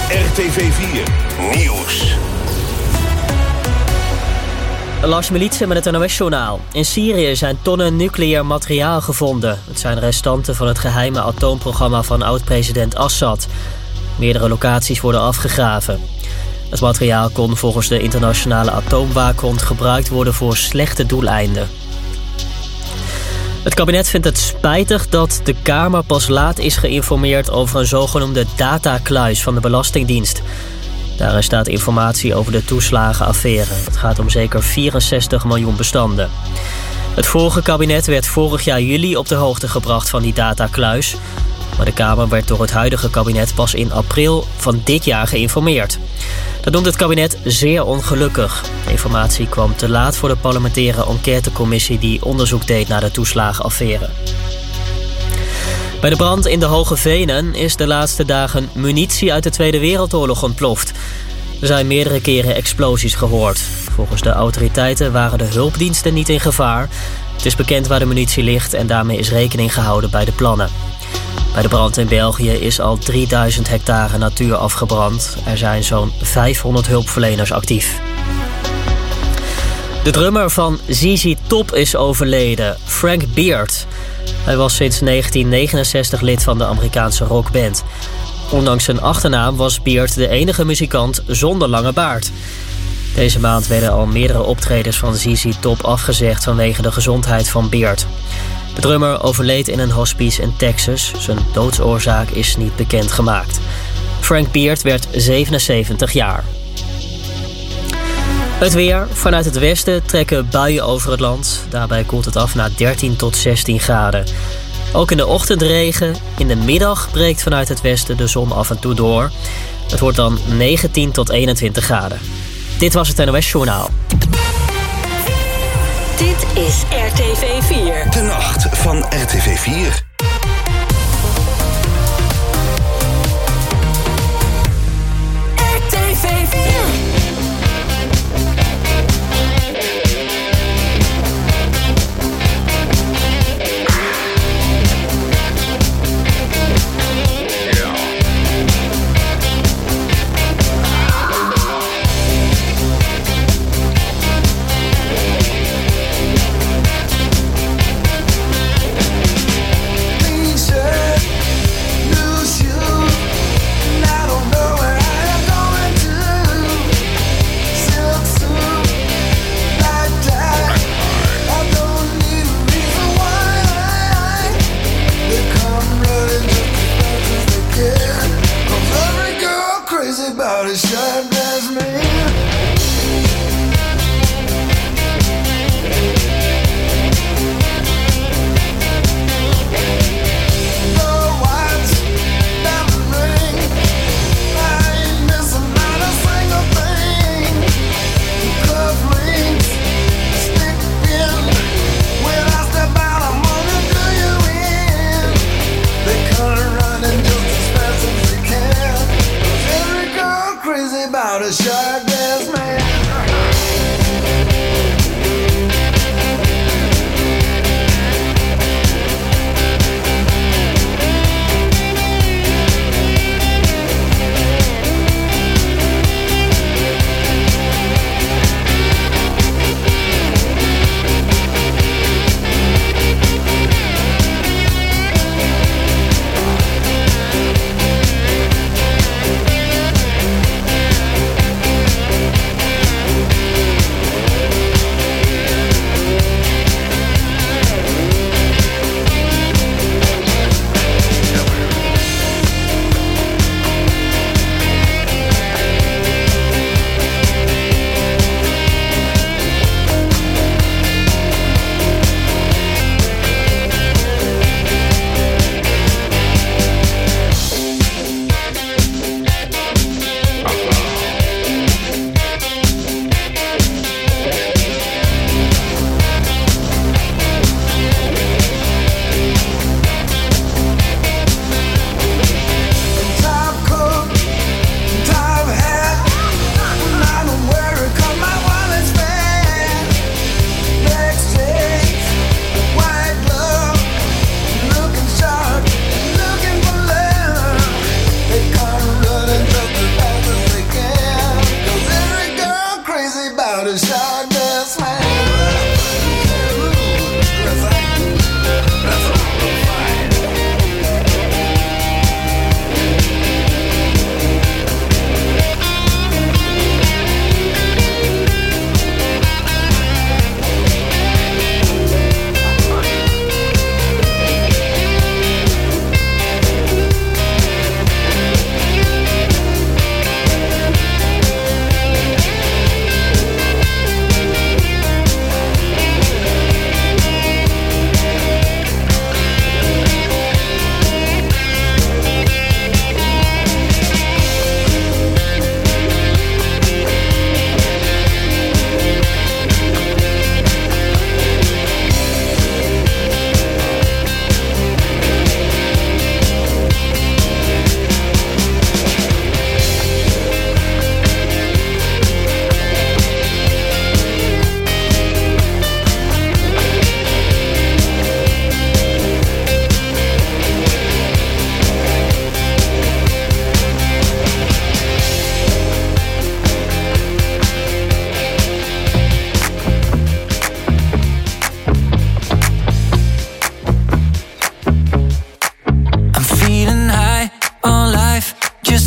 RTV 4 Nieuws. Lars Militsen met het NOS-journaal. In Syrië zijn tonnen nucleair materiaal gevonden. Het zijn restanten van het geheime atoomprogramma van oud-president Assad. Meerdere locaties worden afgegraven. Het materiaal kon volgens de internationale atoomwaakhond gebruikt worden voor slechte doeleinden. Het kabinet vindt het spijtig dat de Kamer pas laat is geïnformeerd over een zogenoemde datakluis van de Belastingdienst. Daarin staat informatie over de toeslagenaffaire. Het gaat om zeker 64 miljoen bestanden. Het vorige kabinet werd vorig jaar juli op de hoogte gebracht van die datakluis. Maar de Kamer werd door het huidige kabinet pas in april van dit jaar geïnformeerd. Dat noemt het kabinet zeer ongelukkig. De informatie kwam te laat voor de parlementaire enquêtecommissie die onderzoek deed naar de toeslagenaffaire. Bij de brand in de Hoge Venen is de laatste dagen munitie uit de Tweede Wereldoorlog ontploft. Er zijn meerdere keren explosies gehoord. Volgens de autoriteiten waren de hulpdiensten niet in gevaar. Het is bekend waar de munitie ligt en daarmee is rekening gehouden bij de plannen. Bij de brand in België is al 3000 hectare natuur afgebrand. Er zijn zo'n 500 hulpverleners actief. De drummer van ZZ Top is overleden, Frank Beard. Hij was sinds 1969 lid van de Amerikaanse rockband. Ondanks zijn achternaam was Beard de enige muzikant zonder lange baard. Deze maand werden al meerdere optredens van ZZ Top afgezegd vanwege de gezondheid van Beard. De drummer overleed in een hospice in Texas. Zijn doodsoorzaak is niet bekendgemaakt. Frank Beard werd 77 jaar. Het weer. Vanuit het westen trekken buien over het land. Daarbij koelt het af naar 13 tot 16 graden. Ook in de ochtend regen. In de middag breekt vanuit het westen de zon af en toe door. Het wordt dan 19 tot 21 graden. Dit was het NOS Journaal. Dit is RTV 4. De nacht van RTV 4. RTV 4.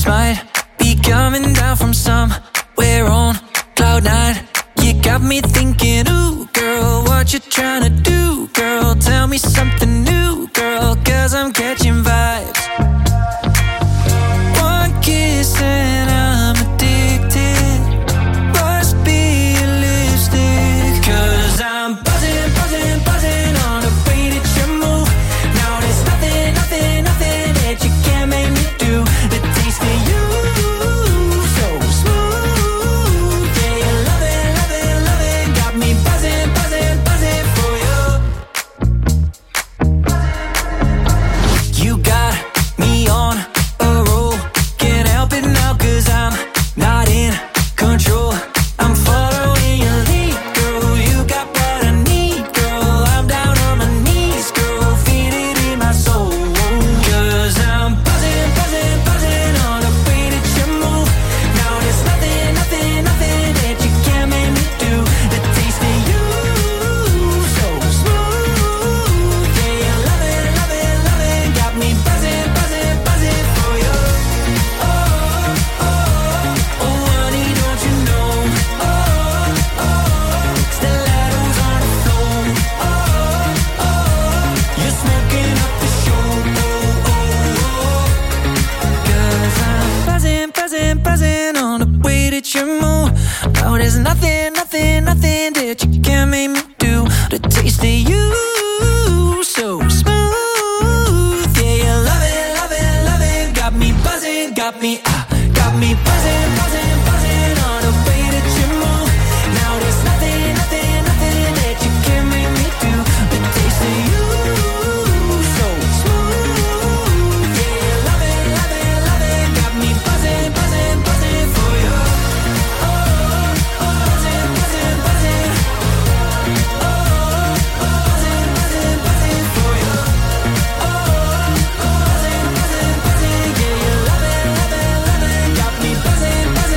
This might be coming down from somewhere on cloud nine. You got me thinking, ooh, girl, what you trying to do, girl? Tell me something new, girl, 'cause I'm catching vibes. One kiss and I'm addicted. Must be a lipstick, 'cause I'm buzzing, buzzing, buzzing on the way that you move. Now there's nothing, nothing, nothing that you can't make me do. The taste of you, so smooth. Yeah, you love it, love it, love it. Got me buzzing, buzzing, buzzing for you. You got me on a roll. Can't help it now 'cause I'm not in control. I'm following your lead, girl. You got what I need, girl. I'm down on my knees, girl. Feel it in my soul. 'Cause I'm buzzing, buzzing, buzzing on the way that you move. Now there's nothing, nothing, nothing that you can't make me do. The taste of you, so smooth. Yeah, you love it, love it, love it. Got me buzzing, buzzing, buzzing for you. Oh, oh, oh, honey, don't you know? Oh, oh, stilettos on the floor. Oh, oh, you're smoking up the show. Oh, oh, oh, 'cause I'm buzzing, buzzing, buzzing on the way that you move. Now there's nothing, nothing, nothing that you can't make me do. The taste of you, so smooth. Yeah, you love it, love it, love it. Got me buzzing, got me buzzing, buzzing, buzzing on the way that you move. Now there's nothing, nothing, nothing that you can't make me do. The taste of you, so smooth. Yeah, you love it, love it, love it. Got me buzzing, buzzing, buzzing for you. Oh, oh, buzzing, buzzing, buzzing. Oh, oh, buzzing, buzzing, buzzing for you. Oh, oh, buzzing, buzzing, buzzing. Yeah, you love it, love it, love it. Got me buzzing, buzzing,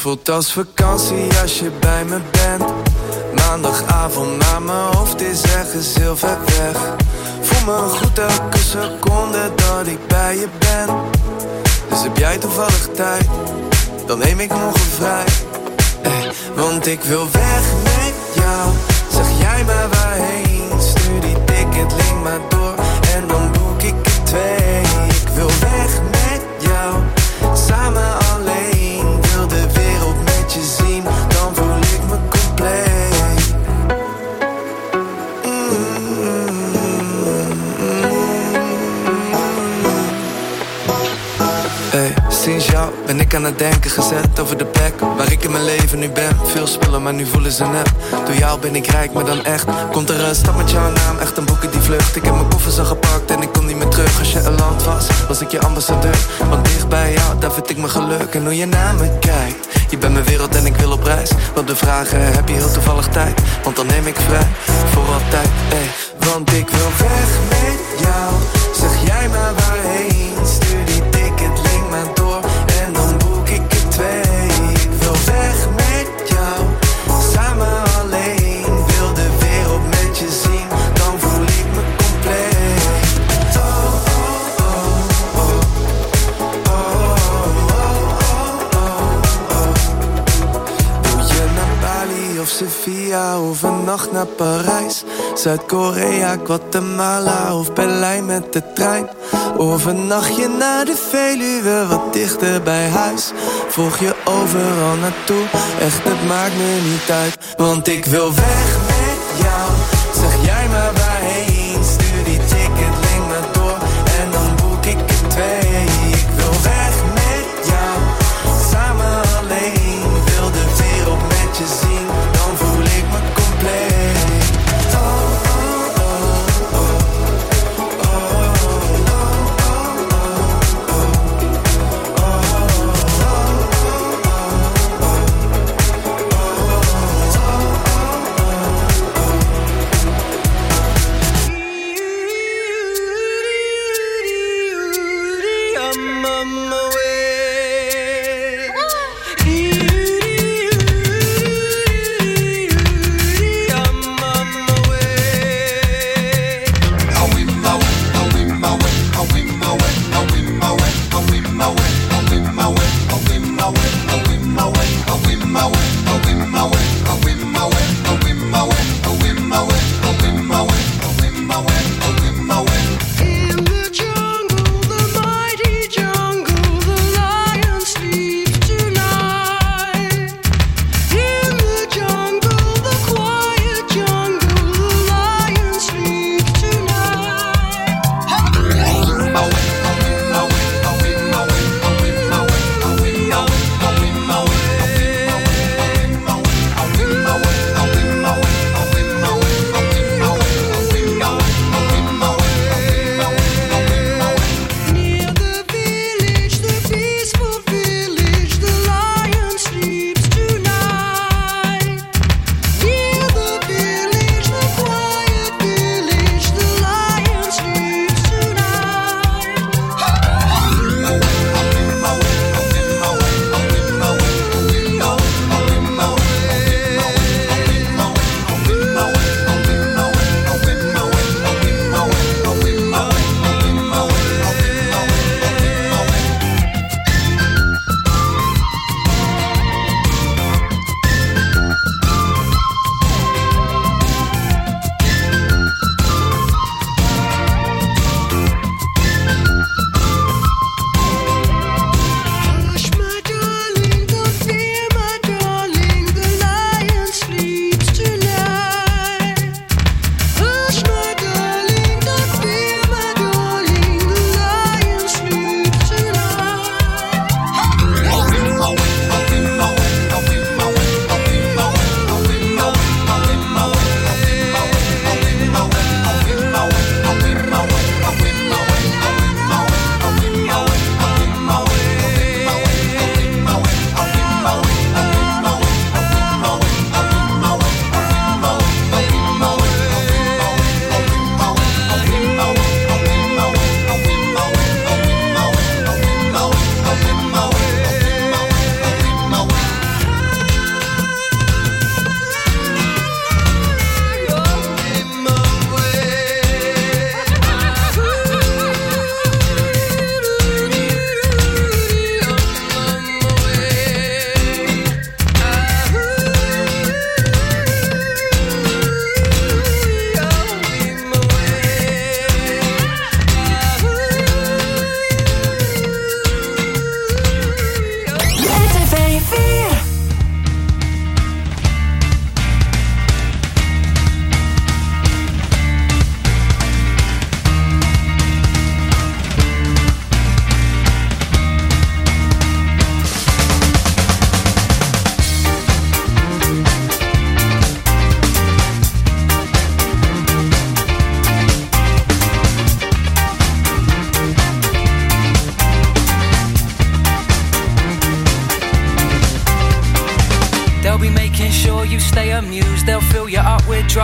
voelt als vakantie als je bij me bent. Maandagavond, maar mijn hoofd is ergens heel ver weg. Voel me goed elke seconde dat ik bij je ben. Dus heb jij toevallig tijd, dan neem ik morgen vrij. Want ik wil weg met jou. Zeg jij maar waarheen. Stuur die ticket, link maar door. En dan boek ik er 2. Ik wil weg met jou. Samen alleen. Wil de wereld met je zien. Dan voel ik me compleet. Sinds jou ben ik aan het denken gezet over de plek waar ik in mijn leven nu ben. Veel spullen, maar nu voelen ze net. Door jou ben ik rijk, maar dan echt. Komt er een stad met jouw naam, echt een boeken die vlucht. Ik heb mijn koffers al gepakt en ik kom niet meer terug. Als je een land was ik je ambassadeur. Want dicht bij jou, daar vind ik mijn geluk. En hoe je naar me kijkt, je bent mijn wereld en ik wil op reis. Wat de vragen, heb je heel toevallig tijd? Want dan neem ik vrij, voor altijd, Want ik wil weg met jou. Zeg jij maar waarheen. Stuur die ticket, link maar door. En dan boek ik er 2. Ik wil weg met jou. Samen alleen. Wil de wereld met je zien. Dan voel ik me compleet. Oh, oh, oh, oh. Oh, oh, oh, oh. Wil je naar Bali of Sevilla of een nacht naar Parijs? Zuid-Korea, Guatemala of Berlijn met de trein. Of een nachtje naar de Veluwe, wat dichter bij huis. Volg je overal naartoe, echt het maakt me niet uit. Want ik wil weg met jou, zeg jij maar waarheen. Stuur die ticket, link maar door en dan boek ik er 2. Ik wil weg met jou, samen alleen. Wil de wereld met je zien, dan voel ik me compleet.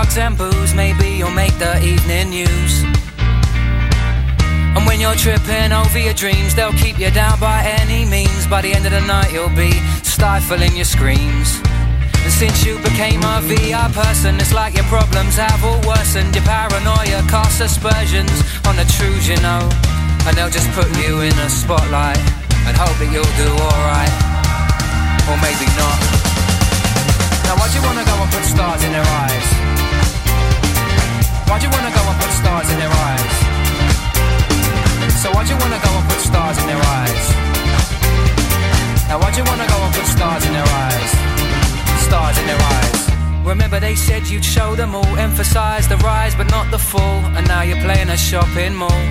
drugs and booze, maybe you'll make the evening news. And when you're tripping over your dreams, they'll keep you down by any means. By the end of the night you'll be stifling your screams. And since you became a VI person, it's like your problems have all worsened. Your paranoia casts aspersions on the truths you know. And they'll just put you in a spotlight and hope that you'll do alright. Or maybe not. Now why'd you wanna go and put stars in their eyes? Why'd you wanna go and put stars in their eyes? So why'd you wanna go and put stars in their eyes? Now why'd you wanna go and put stars in their eyes? Stars in their eyes. Remember they said you'd show them all, emphasize the rise but not the fall. And now you're playing a shopping mall.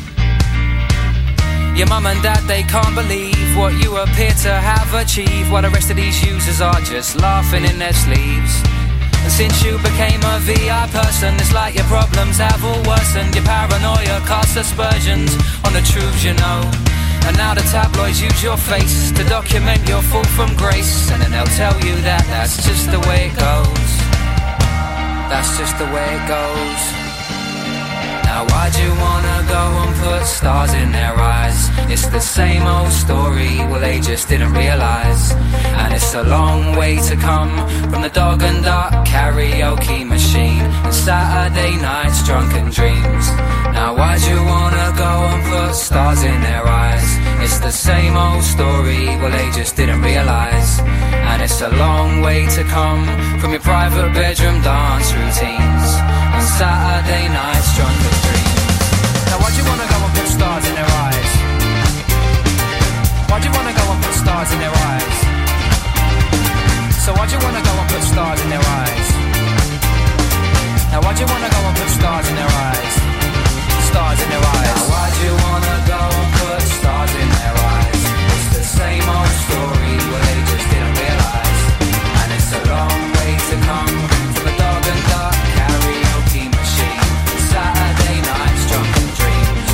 Your mum and dad, they can't believe what you appear to have achieved, while the rest of these users are just laughing in their sleeves. And since you became a VI person, it's like your problems have all worsened. Your paranoia casts aspersions on the truths you know. And now the tabloids use your face to document your fall from grace. And then they'll tell you that that's just the way it goes. That's just the way it goes. Now why'd you wanna go and put stars in their eyes? It's the same old story, well they just didn't realise. And it's a long way to come from the Dog and Duck karaoke machine and Saturday nights drunken dreams. Now why'd you wanna go and put stars in their eyes? It's the same old story, well they just didn't realise. And it's a long way to come from your private bedroom dance routines and Saturday nights drunken dreams. Now why'd you wanna go and put stars in their eyes? Why'd you wanna go and put stars in their eyes? So why'd you wanna go and put stars in their eyes? Now why'd you wanna go and put stars in their eyes? Stars in their eyes. Now why'd you wanna go and put stars in their eyes? It's the same old story, well they just didn't realise. And it's a long way to come from a Dog and Duck karaoke machine, Saturday nights drunken dreams.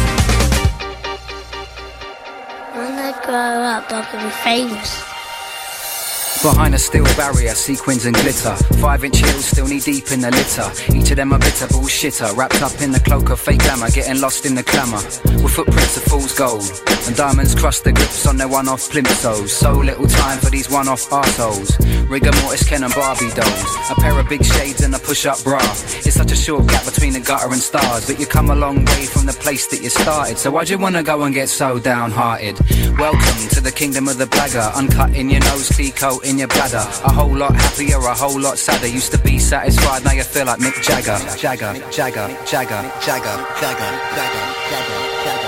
When I grow up, I can be famous. Behind a steel barrier, sequins and glitter, 5-inch heels still knee deep in the litter. Each of them a bitter bullshitter, wrapped up in the cloak of fake glamour, getting lost in the clamour. With footprints of fool's gold, and diamonds crush the grips on their one-off plimsolls. So little time for these one-off arseholes. Rigor mortis, Ken and Barbie dolls, a pair of big shades and a push-up bra. It's such a short gap between the gutter and stars, but you come a long way from the place that you started. So why'd you wanna go and get so downhearted? Welcome to the kingdom of the blagger, uncut in your nose, clean coat in your bladder. A whole lot happier, a whole lot sadder. Used to be satisfied, now you feel like Mick Jagger. Jagger, Jagger, Jagger, Jagger, Jagger, Jagger, Jagger, Jagger.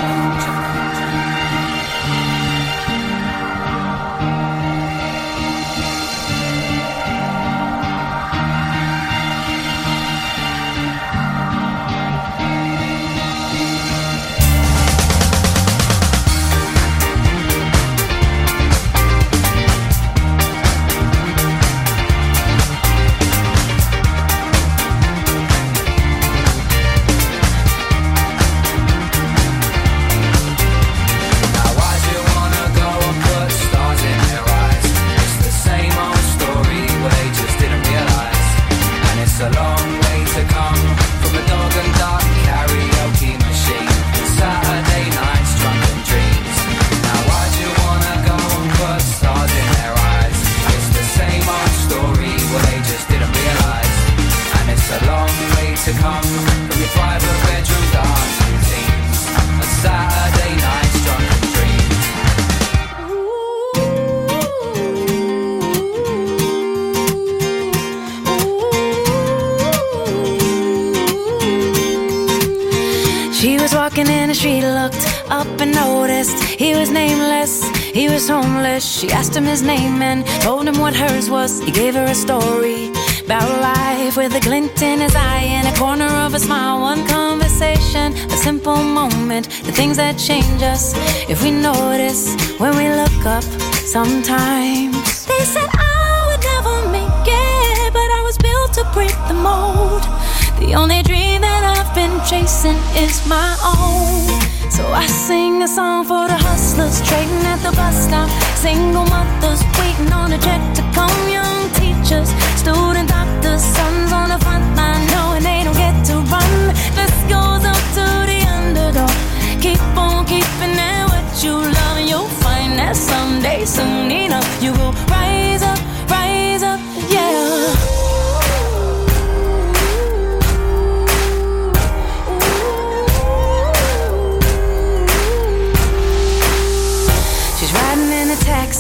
She asked him his name and told him what hers was. He gave her a story about life with a glint in his eye and a corner of a smile. One conversation, a simple moment, the things that change us if we notice when we look up sometimes. They said I would never make it, but I was built to break the mold. The only dream that I've been chasing is my own. So I sing a song for the hustlers trading at the bus stop, single mothers waiting on a check to come, young teachers, student doctors, sons on the front line.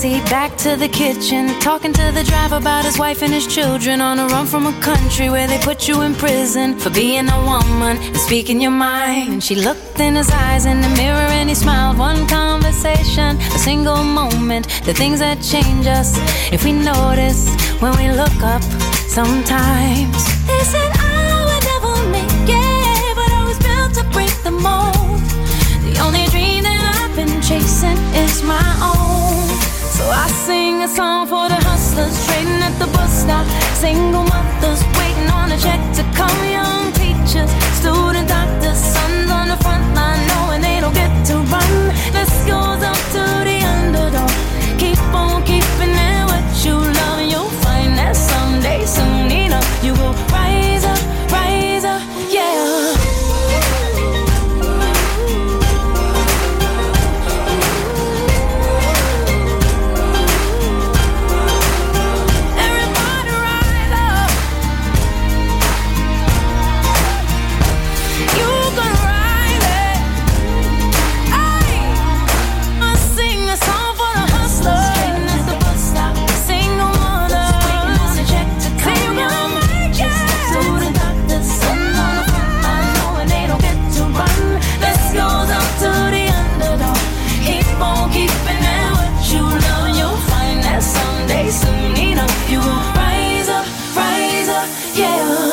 backseat, back to the kitchen, talking to the driver about his wife and his children, on a run from a country where they put you in prison for being a woman and speaking your mind. And she looked in his eyes in the mirror and he smiled. One conversation, a single moment, the things that change us if we notice when we look up sometimes. They said I would never make it, but I was built to break the mold. The only dream that I've been chasing is my own. So I sing a song for the hustlers trading at the bus stop, single mothers waiting on a check to come, young teachers, student doctors, sons on the front line knowing they don't get to run. This goes up to the underdog. Keep on keeping it what you love, and you'll find that someday, soon enough, you will rise up, yeah. Soon enough, you will rise up, yeah.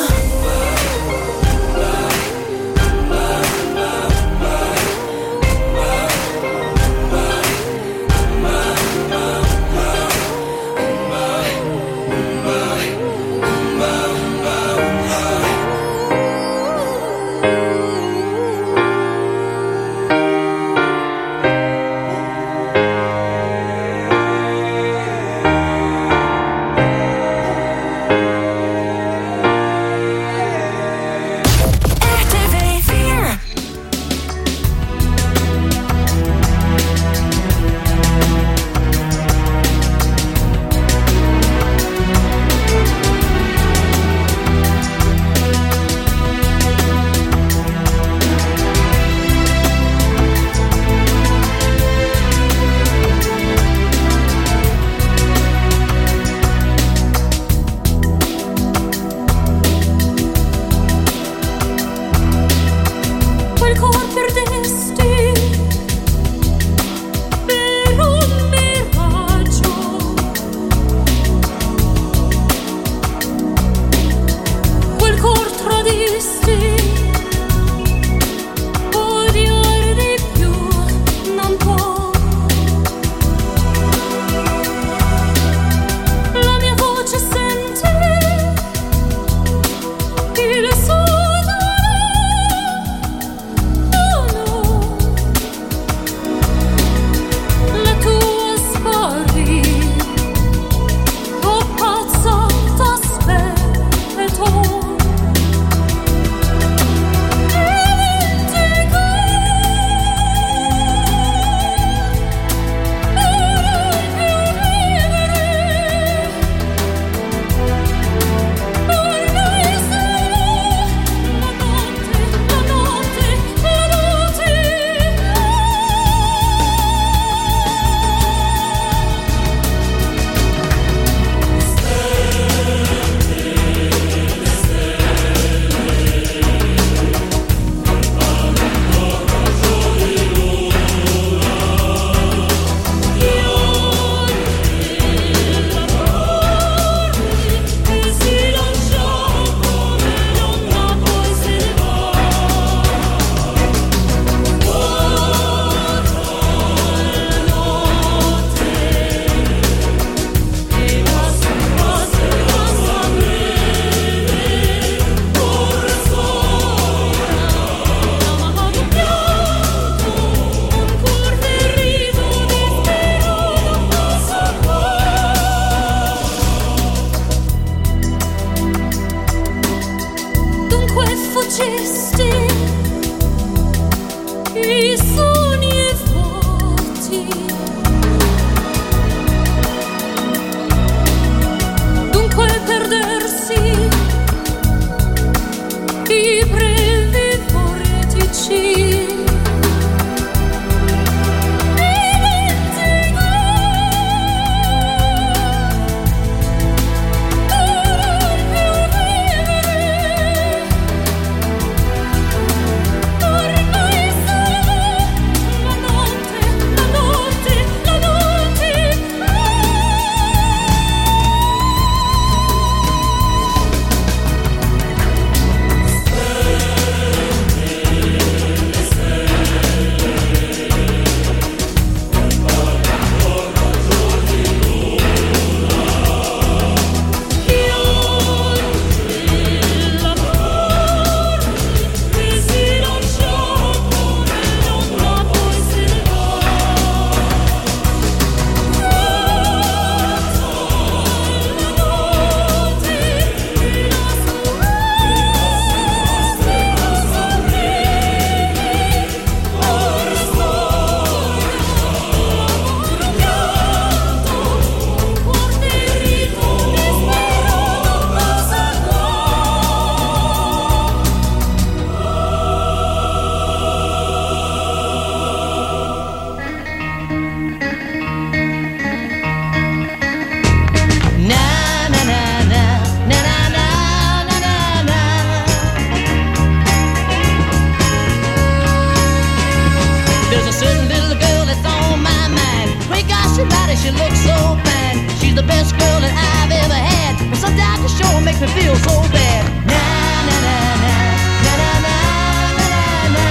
There's a certain little girl that's on my mind. Great gosh, she body, she looks so fine. She's the best girl that I've ever had. But sometimes the show makes me feel so bad. Na na na na na na na na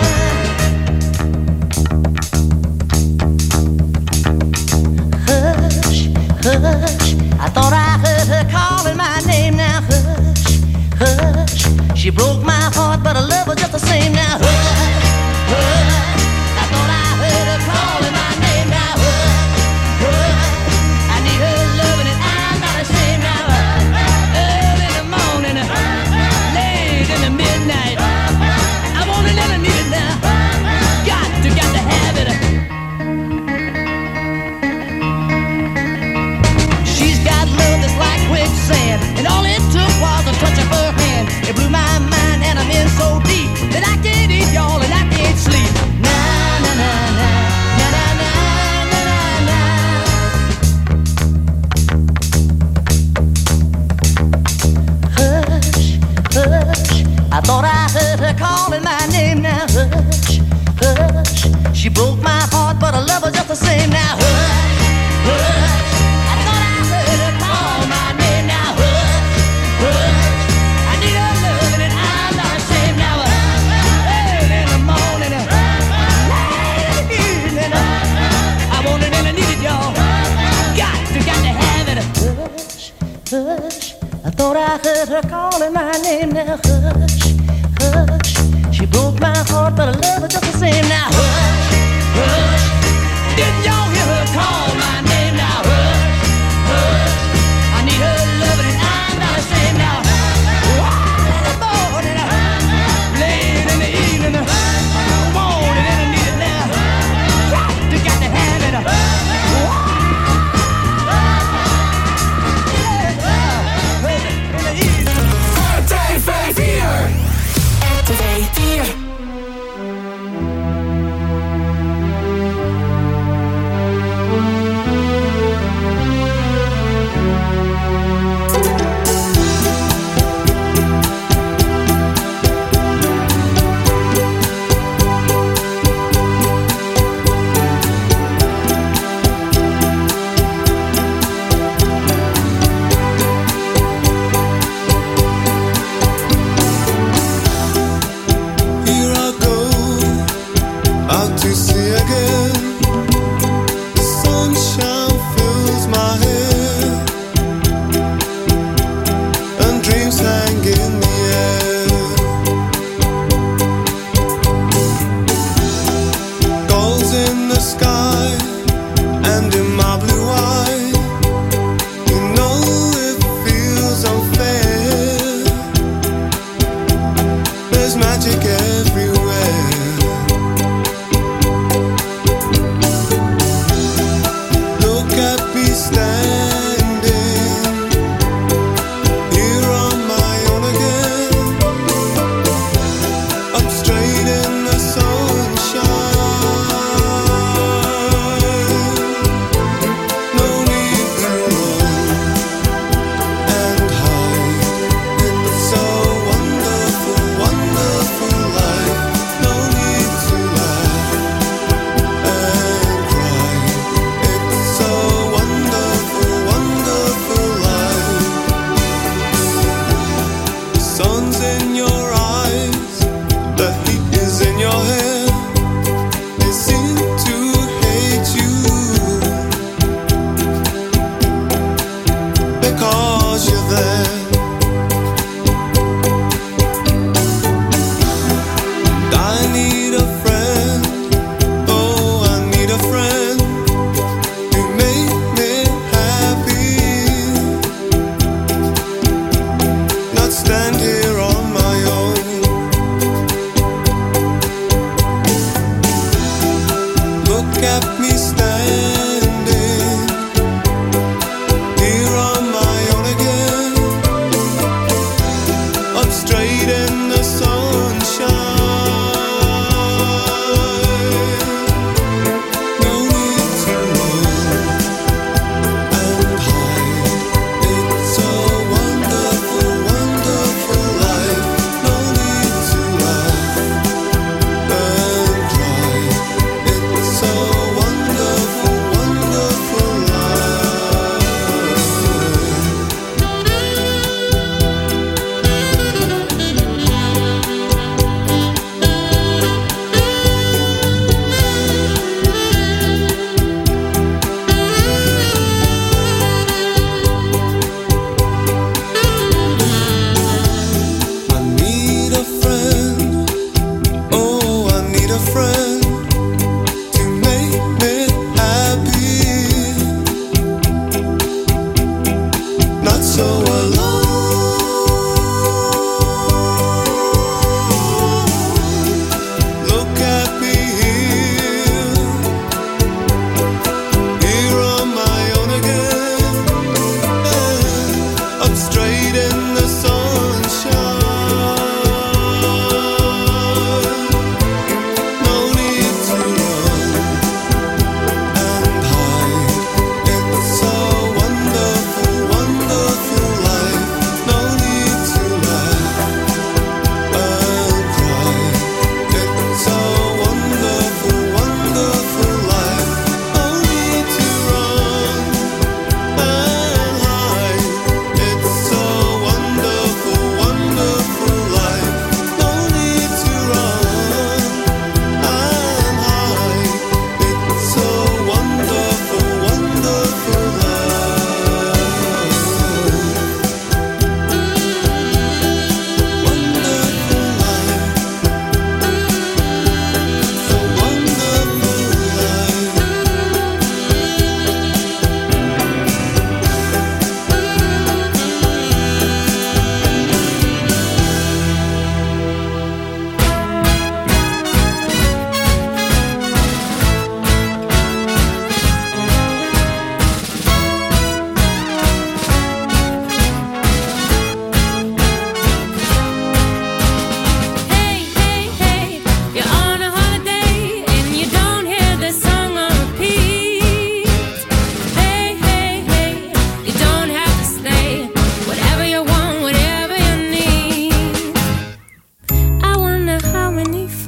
na. Hush, hush, I thought I heard her calling my name. Now hush, hush, she broke my heart, but I love her just the same. Now hush, hush, I thought I heard her calling my name. Now hush, hush, I need her loving and I'm not ashamed. Now early in the morning, late in the midnight, I want it and I need it now. Got to have it. She's got love that's like quicksand, and all it took was a touch of her hand. It blew my mind and I'm in so deep that I can't eat, y'all, and I can't sleep. Na na na na na na na na na. Hush, hush, I thought I heard her calling my name. Now hush, hush, she broke my heart, but I love her just the same. Now hush, hush, I thought I heard her call my name. Now hush, hush, I need her loving and I'm not ashamed. Now early in the morning, late in the evening, I want it and I need it, y'all. Got to have it. Hush, hush, I thought I heard her calling my name. Now hush, hush, she broke my heart, but I love her just the same. Now hush, hush, didn't y'all hear her call my name? Now hush, hush, I need her loving and I'm not ashamed. Now early in the morning, late in the evening, I want it and I need it now. Got to have it. Wonderful life.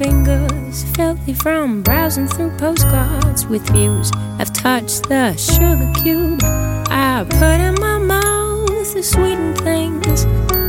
fingers, filthy from browsing through postcards with views. I've touched the sugar cube. I put in my mouth the sweetened things.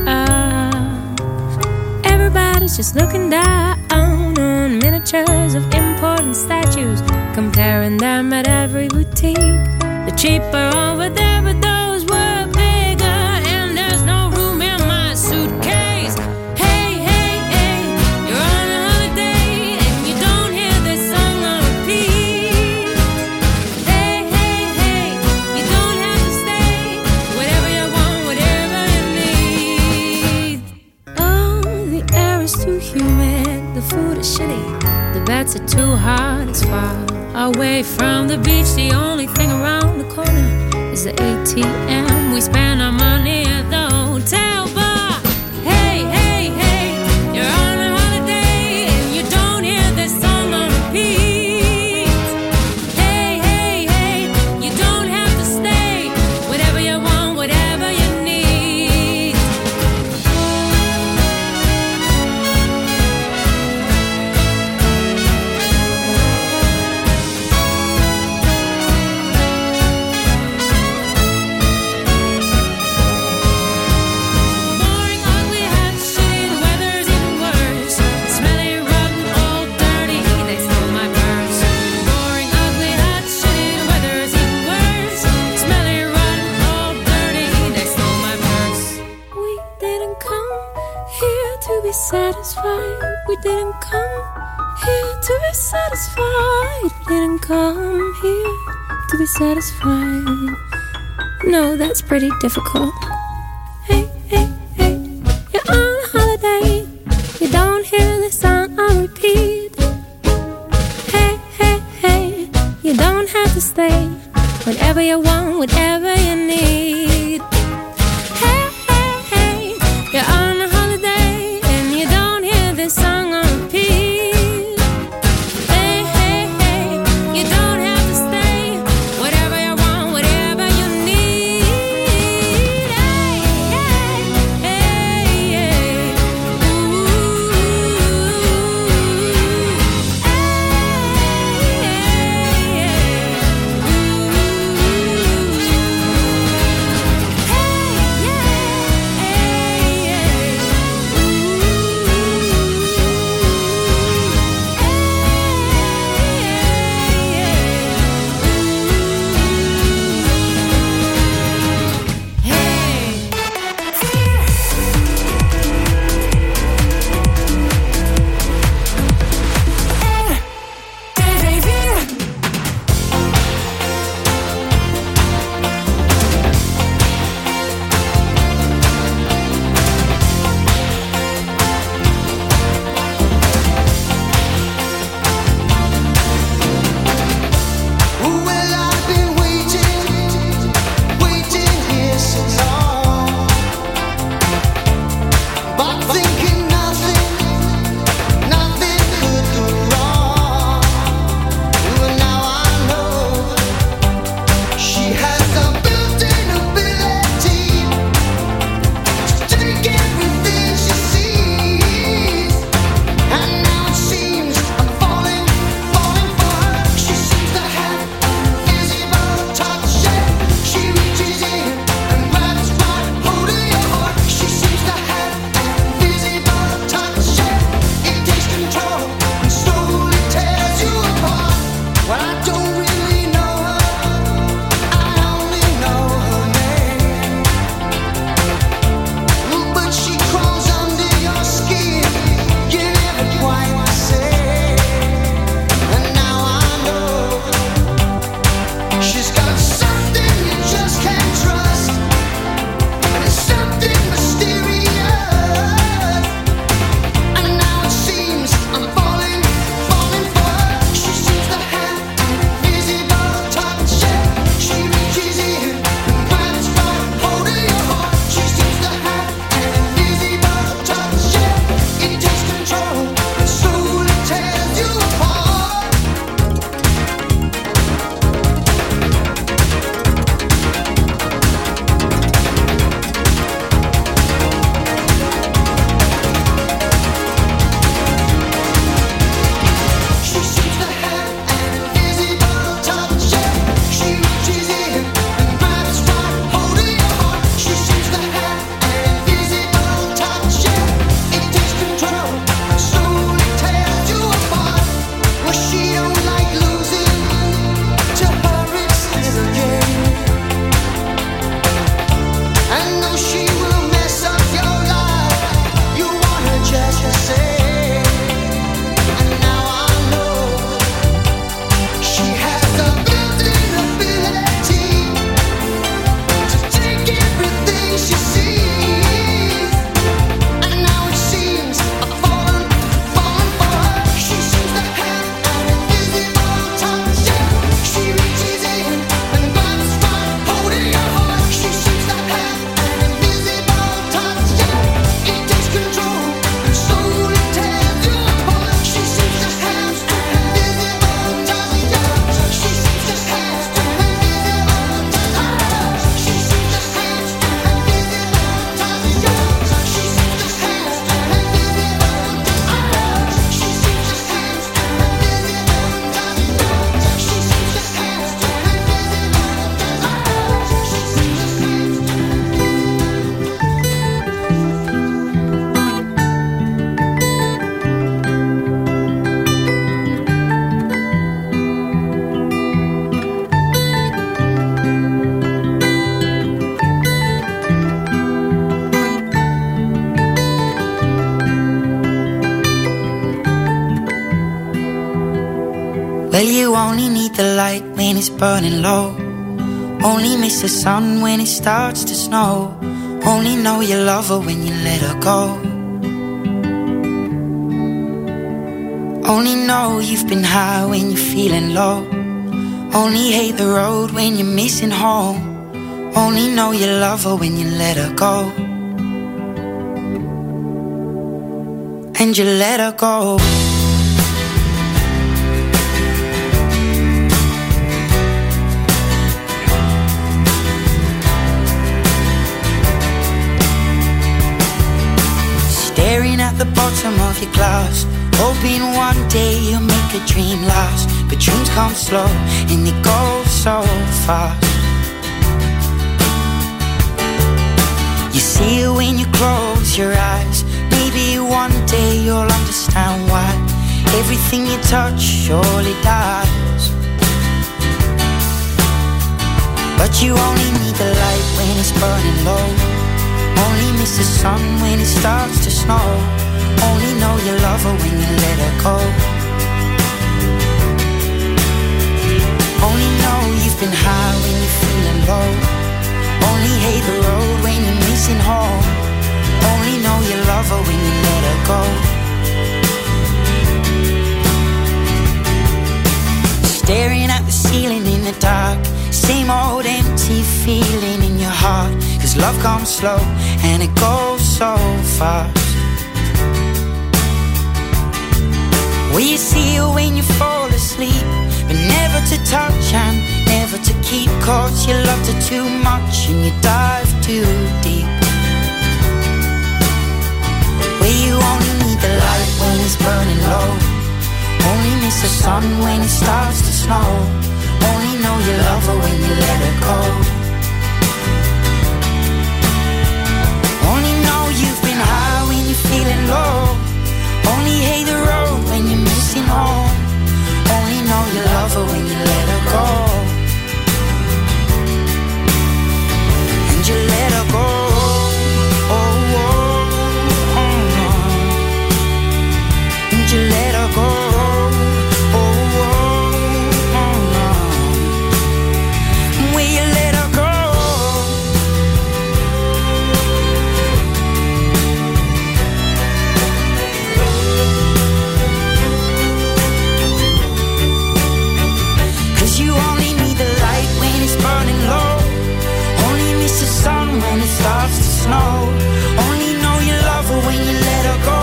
Everybody's just looking down on miniatures of important statues, comparing them at every boutique. The cheaper over there, but those were bigger, and there's no room in my suitcase. Hey, hey, hey, you're on a holiday, and you don't hear this song on repeat. Hey, hey, hey, you don't have to stay. Whatever you want, whatever you need. Oh, the air is too humid, the food is shitty, the beds are too hard, it's far away from the beach. The only thing around the corner is the ATM. We spend our money at the hotel bar. Hey, hey, hey, you're on a holiday and you don't hear this song on repeat. Hey, hey, hey, you don't have to stay. Whatever you want, whatever you need. Boring, ugly, hot, shitty, the weather's even worse. Smelly, rotten, old, dirty, they stole my purse. Boring, ugly, hot, shitty, the weather's even worse. Smelly, rotten, old, dirty, they stole my purse. We didn't come here to be satisfied. We didn't come here to be satisfied. Didn't come here to be satisfied. No, that's pretty difficult. Hey, hey, hey, you're on a holiday. You don't hear this song on repeat. Hey, hey, hey, you don't have to stay. Whatever you want, whatever you need. Hey, hey, hey, you're on a holiday and you don't hear this song on repeat. Hey, hey, hey, you don't have to stay. Whatever you want, whatever you need. Well, you only need the light when it's burning low. Only miss the sun when it starts to snow. Only know you love her when you let her go. Only know you've been high when you're feeling low. Only hate the road when you're missing home. Only know you love her when you let her go. And you let her go. Staring at the bottom of your glass, hoping one day you'll make a dream last. But dreams come slow and they go so fast. You see it when you close your eyes. Maybe one day you'll understand why everything you touch surely dies. But you only need the light when it's burning low. Only miss the sun when it starts to snow. Only know you love her when you let her go. Only know you've been high when you're feeling low. Only hate the road when you're missing home. Only know you love her when you let her go. Staring at the ceiling in the dark, same old empty feeling in your heart. Cause love comes slow and it goes so fast. Will you see her when you fall asleep, but never to touch and never to keep? Cause you loved her too much and you dive too deep. Where you only need the light when it's burning low. Only miss the sun when it starts to snow. Only know you love her when you let her go. Only know you've been high when you're feeling low. Only hate the road when you're missing home. Only know you love her when you let her go. And you let her go. Oh, oh, oh, oh. And you let her go. Oh, oh, oh, oh. Will you let her go? You only need the light when it's burning low. Only miss the sun when it starts to snow. Only know you love her when you let her go.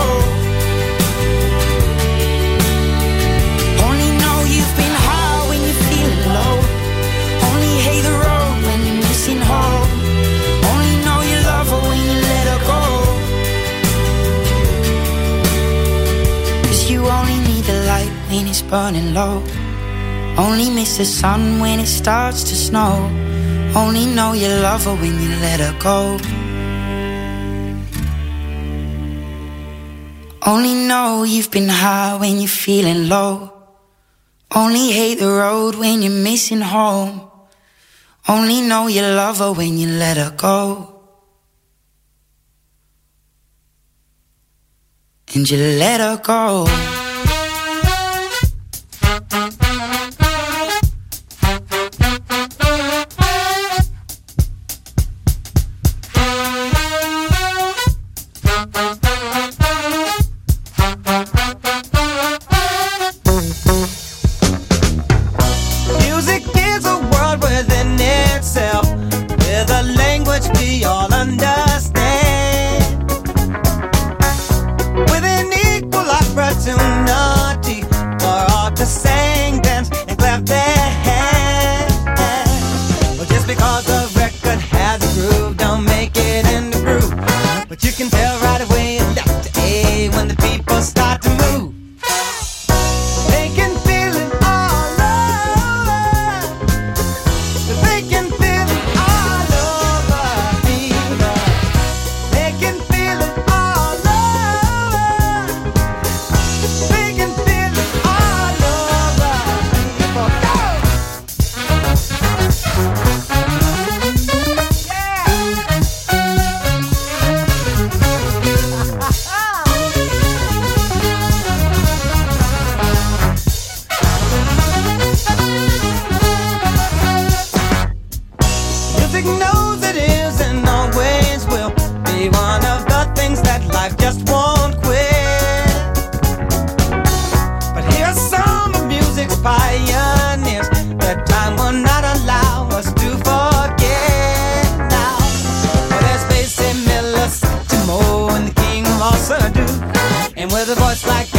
Only know you've been high when you're feeling low. Only hate the road when you're missing home. Only know you love her when you let her go. Cause you only need the light when it's burning low. Only miss the sun when it starts to snow. Only know you love her when you let her go. Only know you've been high when you're feeling low. Only hate the road when you're missing home. Only know you love her when you let her go. And you let her go. With an equal opportunity much like